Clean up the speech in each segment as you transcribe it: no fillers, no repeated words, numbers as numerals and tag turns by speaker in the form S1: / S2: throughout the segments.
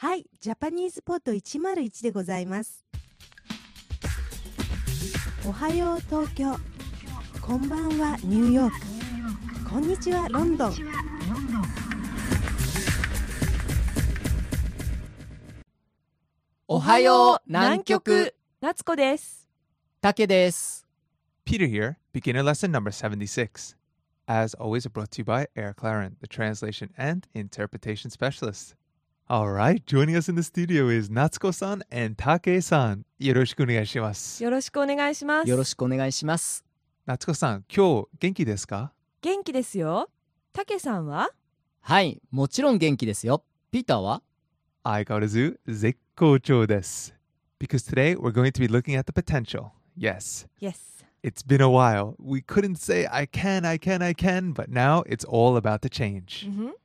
S1: はい、ジャパニーズポット101でございます。おはよう東京、こんばんはニューヨーク、こんにちはロンドン。
S2: おはよう南極、
S3: 夏子です。
S2: たけです。
S4: Peter here, beginner lesson number 76. As always, brought to you by Eric Claren, the translation and interpretation specialist. All right, joining us in the studio is Natsuko-san and Take-san. よろしくお願いします。
S3: よろしくお願いします。
S2: よろしくお願いします。
S4: Natsuko-san、今日元気ですか？
S3: 元気ですよ。たけさんは？
S2: はい、もちろん元気ですよ。ピーターは？
S4: 相変わらず絶好調です。Because today we're going to be looking at the potential. Yes.
S3: Yes.
S4: It's been a while. We couldn't say I can, but now it's all about the change.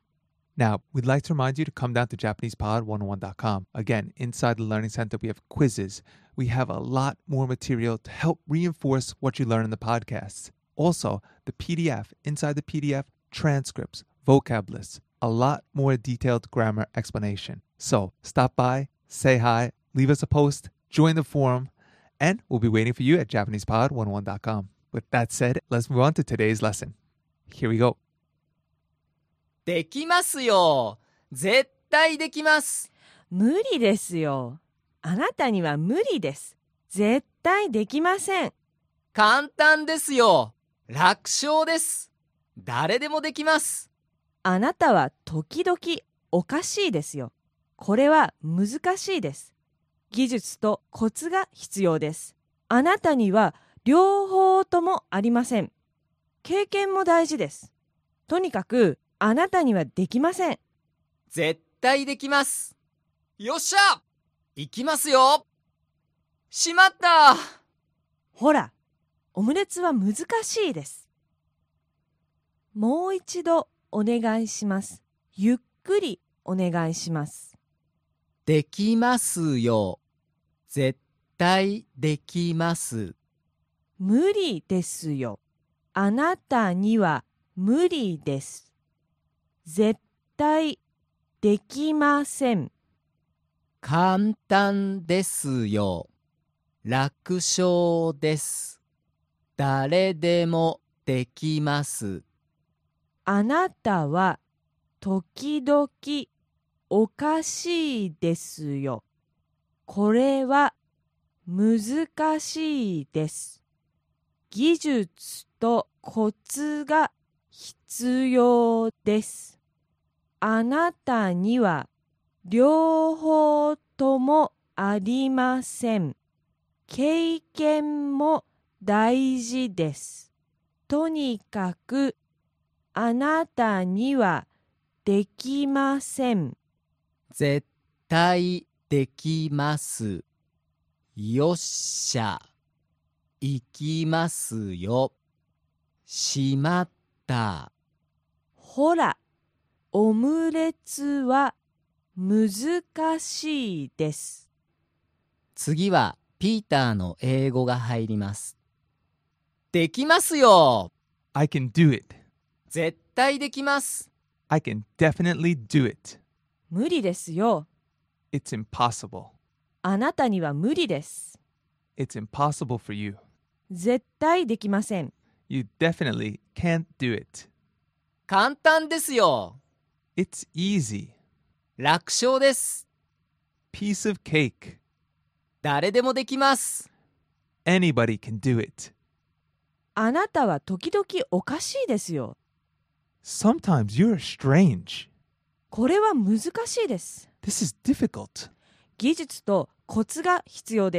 S4: Now, we'd like to remind you to come down to JapanesePod101.com. Again, inside the Learning Center, we have quizzes. We have a lot more material to help reinforce what you learn in the podcasts. Also, the PDF, inside the PDF, transcripts, vocab lists, a lot more detailed grammar explanation. So, stop by, say hi, leave us a post, join the forum, and we'll be waiting for you at JapanesePod101.com. With that said, let's move on to today's lesson. Here we go.
S2: できますよ。絶対できます。
S3: 無理ですよ。あなたには無理です。絶対できません。
S2: 簡単ですよ。楽勝です。誰でもできます。
S3: あなたは時々おかしいですよ。これは難しいです。技術とコツが必要です。あなたには両方ともありません。経験も大事です。とにかくあなたにはできません。
S2: 絶対できます。よっしゃ！行きますよ。しまった！
S3: ほら、オムレツは難しいです。もう一度お願いします。ゆっくりお願いします。
S2: できますよ。絶対できます。
S3: 無理ですよ。あなたには無理です。絶対できません。
S2: 簡単ですよ。楽勝です。誰でもできます。
S3: あなたは時々おかしいですよ。これは難しいです。技術とコツが必要です。あなたには両方ともありません。経験も大事です。とにかくあなたにはできません。
S2: 絶対できます。よっしゃ。行きますよ。しまった。
S3: ほら、オムレツは難しいです。
S2: 次はピーターの英語が入ります。できますよ。
S4: I can do it.
S2: 絶対できます。
S4: I can definitely do it.
S3: 無理ですよ。
S4: It's impossible.
S3: あなたには無理です。
S4: It's impossible for you.
S3: 絶対できません。
S4: You definitely can't do it.
S2: 簡単ですよ。
S4: It's easy.
S2: 楽勝です。
S4: Piece of cake.
S2: 誰でもできます。
S4: Anybody can do it.
S3: あなたは時々おかしいですよ。
S4: Sometimes you're strange.
S3: これは難しいです。
S4: This is difficult.
S3: 技術とコツが必要です。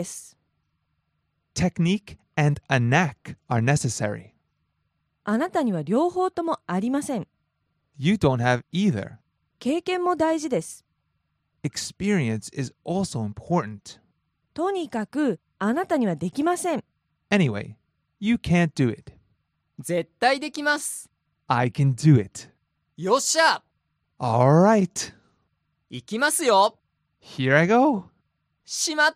S4: Technique and a knack are necessary.
S3: あなたには両方ともありません。
S4: You don't have either.
S3: 経験も大事です。
S4: Experience is also important.
S3: とにかくあなたにはできません。
S4: Anyway, you can't do it.
S2: 絶対できます。
S4: I can do it.
S2: よっしゃ。
S4: All right.
S2: 行きますよ。
S4: Here I go.
S2: しまった。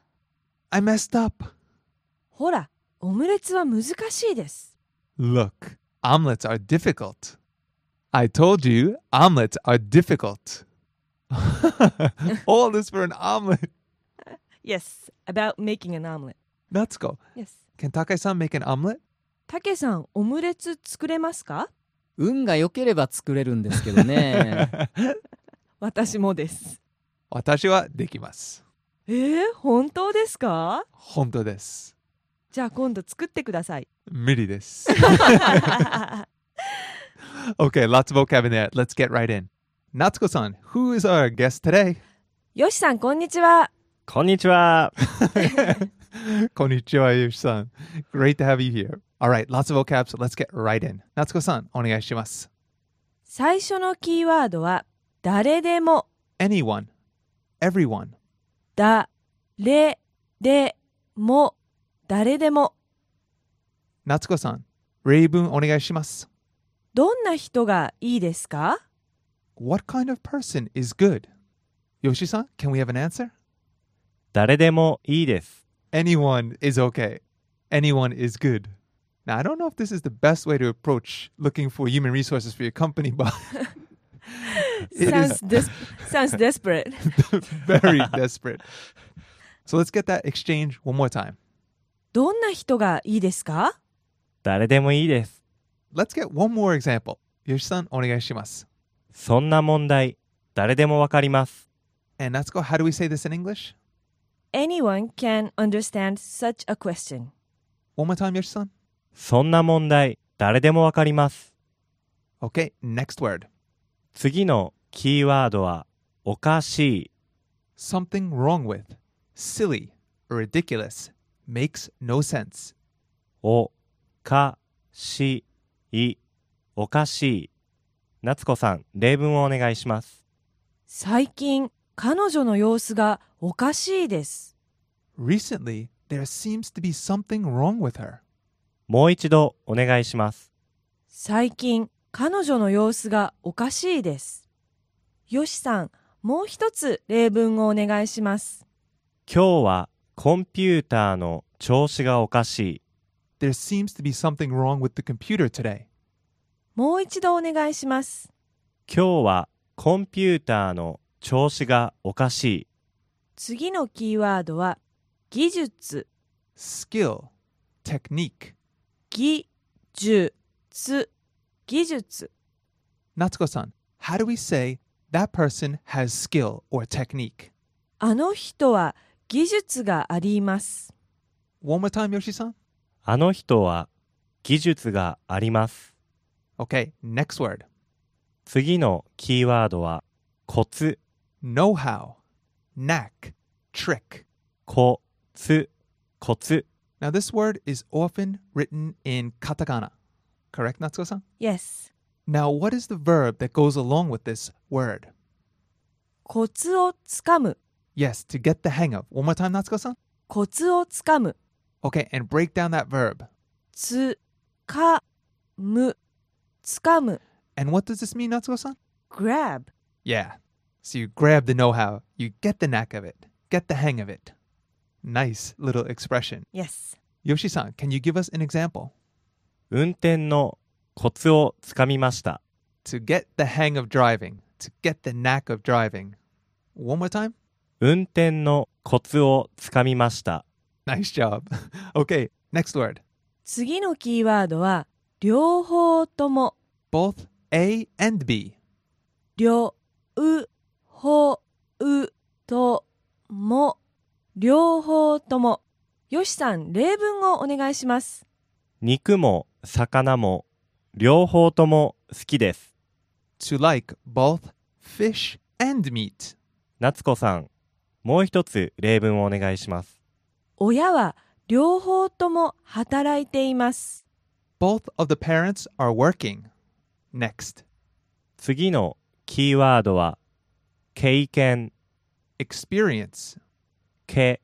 S4: I messed up.
S3: ほら、オムレツは難しいです。
S4: Look, omelets are difficult. I told you omelets are difficult. All this for an omelet.
S3: Yes, about making an omelet.
S4: Natsuko,
S3: Yes.
S4: can Take-san make an omelet?
S3: たけさん、オムレツ作れますか？
S2: 運が良ければ作れるんですけどね。
S3: 私もです。
S4: 私はできます。
S3: 本当ですか？
S4: 本当です。
S3: じゃあ今度作ってください。
S4: 無理です。Okay, lots of vocab in there. Let's get right in. Natsuko-san, who is our guest today?
S3: よしさん、こんにちは。
S5: こんにちは。
S4: Konnichiwa, Yoshi-san. Great to have you here. All right, lots of vocab, so let's get right in. Natsuko-san, お願いします。
S3: 最初のキーワードは、誰でも、
S4: Anyone, everyone.
S3: だ、れ、で、も、誰でも。
S4: Natsuko-san, 例文お願いします。
S3: どんな人がいいですか？
S4: What kind of person is good? Yoshi-san, can we have an answer?
S5: 誰でもいいです。
S4: Anyone is okay. Anyone is good. Now, I don't know if this is the best way to approach looking for human resources for your company, but it is
S3: sounds desperate.
S4: very desperate. So let's get that exchange one more time.
S3: どんな人がいいですか？
S5: 誰でもいいです。
S4: Let's get one more example. Yoshi-san, お願いします。
S5: そんな問題、誰でもわかります。
S4: And Natsuko, how do we say this in English?
S3: Anyone can understand such a question.
S4: One more time, Yoshi-san.
S5: そんな問題、誰でもわかります。
S4: Okay, next word.
S5: 次のキーワードは、おかしい。
S4: Something wrong with. Silly, ridiculous, makes no sense.
S5: おかしい。おかしい。夏子さん、例文をお願いします。
S3: 最近、彼女の様子がおかしいです。
S4: Recently, there seems to be something wrong with her.
S5: もう一度お願いします。
S3: 最近、彼女の様子がおかしいです。よしさん、もう一つ例文をお願いします。
S5: 今日はコンピューターの調子がおかしい。
S4: There seems to be something wrong with the computer today.
S3: もう一度お願いします。
S5: 今日はコンピューターの調子がおかしい。
S3: 次のキーワードは、技術。
S4: Skill, technique.
S3: 技術。技術。
S4: Natsuko-san, how do we say that person has skill or technique?
S3: あの人は技術があります。
S4: One more time, Yoshi-san.
S5: あの人は技術があります。
S4: Okay, next word.
S5: 次のキーワードはコツ。
S4: Know-how, knack, trick.
S5: コツ。コツ。
S4: Now, this word is often written in katakana. Correct, Natsuko-san?
S3: Yes.
S4: Now, what is the verb that goes along with this word?
S3: コツをつかむ。
S4: Yes, to get the hang of. One more time, Natsuko-san.
S3: コツをつかむ。
S4: Okay, and break down that verb.
S3: つかむ。つかむ。
S4: And what does this mean, Natsuko-san?
S3: grab.
S4: Yeah. So you grab the know-how. You get the knack of it. Get the hang of it. Nice little expression.
S3: Yes.
S4: Yoshi-san, can you give us an example?
S5: 運転のコツをつかみました。
S4: To get the hang of driving. To get the knack of driving. One more time.
S5: 運転のコツをつかみました。
S4: Nice job. Okay, next word.
S3: 次のキーワードは、両方とも。
S4: Both A and B.
S3: 両方とも。両方とも。よしさん、例文をお願いします。
S5: 肉も魚も両方とも好きです。
S4: To like both fish and meat.
S5: 夏子さん、もう一つ例文をお願いします。
S3: 親は両方とも働いています。
S4: Both of the parents are working. Next.
S5: 次のキーワードは経験。
S4: Experience.
S5: 経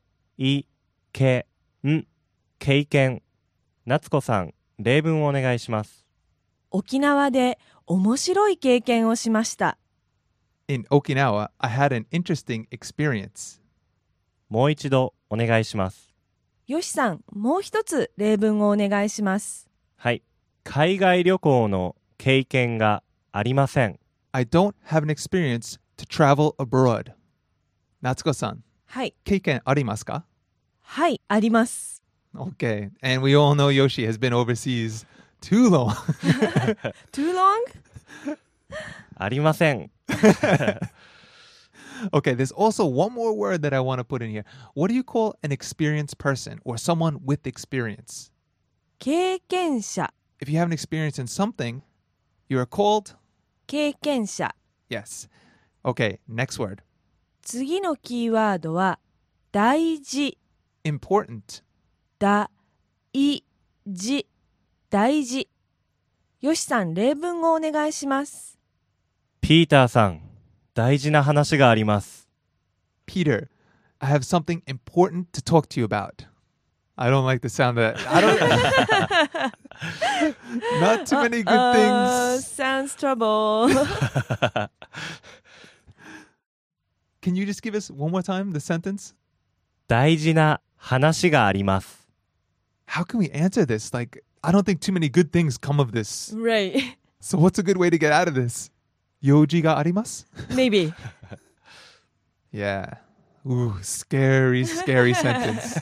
S5: 験。夏子さん、例文をお願いします。
S3: 沖縄で面白い経験をしました。
S4: In Okinawa, I had an interesting experience.
S5: もう一度お願いします。
S3: よしさん、もう一つ例文をお願いします。
S5: はい。海外旅行の経験がありません。
S4: I don't have an experience to travel abroad. Natsuko-san,
S3: はい。
S4: 経験ありますか？
S3: はい、あります。
S4: Okay. And we all know Yoshi has been overseas too long.
S3: Too long?
S5: ありません。
S4: Okay, there's also one more word that I want to put in here. What do you call an experienced person or someone with experience?
S3: 経験者、
S4: If you have an experience in something, you are called?
S3: 経験者。
S4: Yes. Okay, next word.
S3: 次のキーワードは、大事、
S4: Important.
S3: 大事、大事。よしさん、例文をお願いします。
S5: ピーターさん、大事な話があります。
S4: Peter, I have something important to talk to you about. I don't like the sound of that. I don't. Not too many good things.
S3: Sounds trouble.
S4: Can you just give us one more time the sentence?
S5: 大事な話があります。
S4: How can we answer this? Like, I don't think too many good things come of this.
S3: Right.
S4: So what's a good way to get out of this? Yoji ga arimasu?
S3: Maybe.
S4: Yeah. Ooh, scary, scary sentence.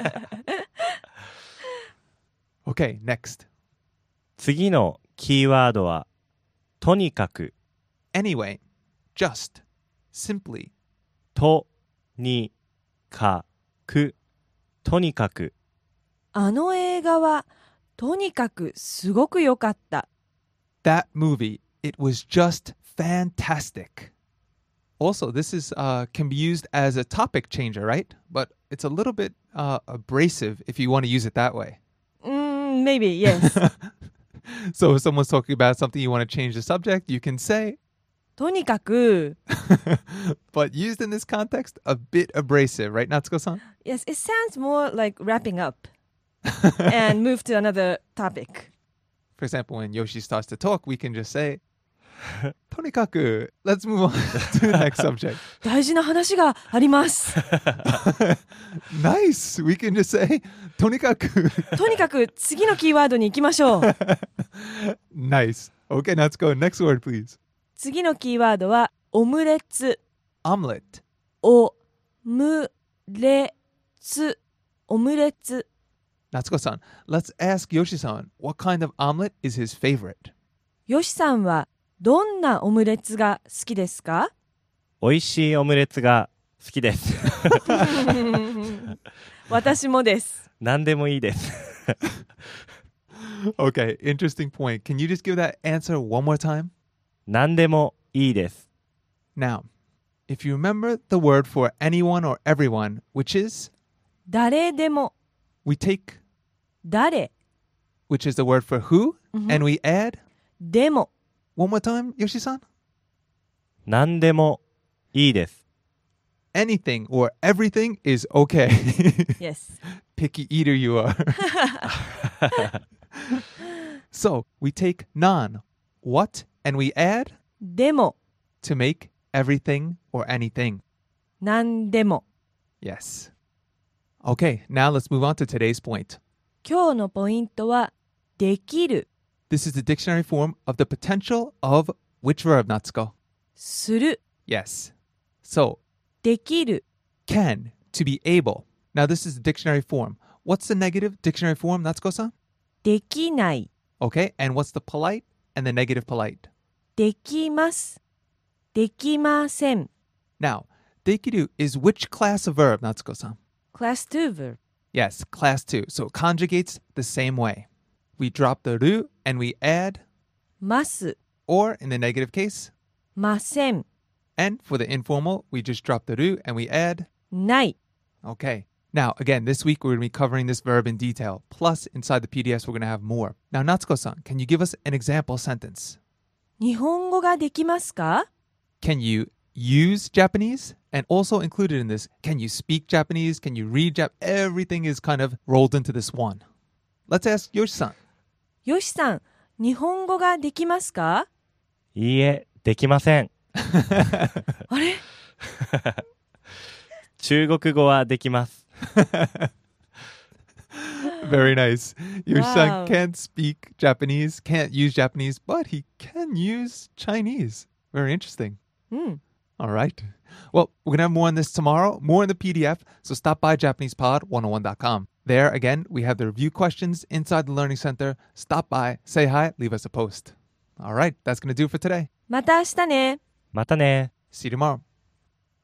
S4: Okay, next.
S5: 次のキーワードは、とにかく、
S4: Anyway, just, simply.
S5: とにかく、とにかく。
S3: あの映画はとにかくすごく良かった。
S4: That movie, it was just fantastic. Also, this is can be used as a topic changer, right? But it's a little bit abrasive if you want to use it that way.
S3: Maybe, yes.
S4: So if someone's talking about something you want to change the subject, you can say,
S3: とにかく
S4: but used in this context, a bit abrasive, right, Natsuko-san?
S3: Yes, it sounds more like wrapping up and move to another topic.
S4: For example, when Yoshi starts to talk, we can just say, とにかく, let's move on to the next subject.
S3: 大事な話があります。
S4: Nice. We can just say, とにかく.
S3: とにかく次のキーワードに行きましょう。
S4: Nice. Okay, Natsuko, next word, please.
S3: 次のキーワードはオムレツ。
S4: Omelet.
S3: オムレツ。オムレツ。
S4: Natsuko-san, let's ask Yoshi-san what kind of omelet is his favorite.
S3: よしさんはどんなオムレツが好きですか？
S5: 美味しいオムレツが好きです。
S3: 私もです。
S5: 何でもいいです。
S4: Okay, interesting point. Can you just give that answer one more time?
S5: 何でもいいです。
S4: Now, if you remember the word for anyone or everyone, which is,
S3: 誰でも、
S4: we take,
S3: 誰
S4: which is the word for who, and we add,
S3: でも、
S4: one more time, Yoshi-san?
S5: 何でもいいです。
S4: Anything or everything is okay.
S3: Yes.
S4: Picky eater you are. So, we take non, what, and we add
S3: でも、
S4: to make everything or anything.
S3: なんでも。
S4: Yes. Okay, now let's move on to today's point.
S3: 今日のポイントは、できる、
S4: This is the dictionary form of the potential of which verb, Natsuko?
S3: する、
S4: Yes. So,
S3: できる、
S4: can, to be able. Now, this is the dictionary form. What's the negative dictionary form, Natsuko-san?
S3: できない、
S4: Okay, and what's the polite and the negative polite?
S3: できます、できません。
S4: Now, dekiru is which class of verb, Natsuko-san?
S3: Class 2 verb.
S4: Yes, class 2. So it conjugates the same way. We drop the ru and we add,
S3: ます、
S4: or in the negative case.
S3: ません、
S4: And for the informal, we just drop the ru and we add,
S3: ない。
S4: okay. Now, again, this week we're going to be covering this verb in detail. Plus, inside the PDFs, we're going to have more. Now, Natsuko-san, can you give us an example sentence?
S3: 日本語ができますか？
S4: Can you use Japanese? And also included in this, can you speak Japanese? Can you read Japanese? Everything is kind of rolled into this one. Let's ask Yoshi-san.
S3: よしさん、日本語ができますか？
S5: いいえ、できません。
S3: あれ？
S5: 中国語はできます。
S4: Very nice. Yoshi-san
S3: Wow.
S4: can't speak Japanese, can't use Japanese, but he can use Chinese. Very interesting.
S3: うん。
S4: All right. Well, we're going to have more on this tomorrow, more in the PDF, so stop by JapanesePod101.com. There, again, we have the review questions inside the Learning Center. Stop by, say hi, leave us a post. All right, that's going to do it for today.
S3: また明日ね。
S5: またね。
S4: See you tomorrow.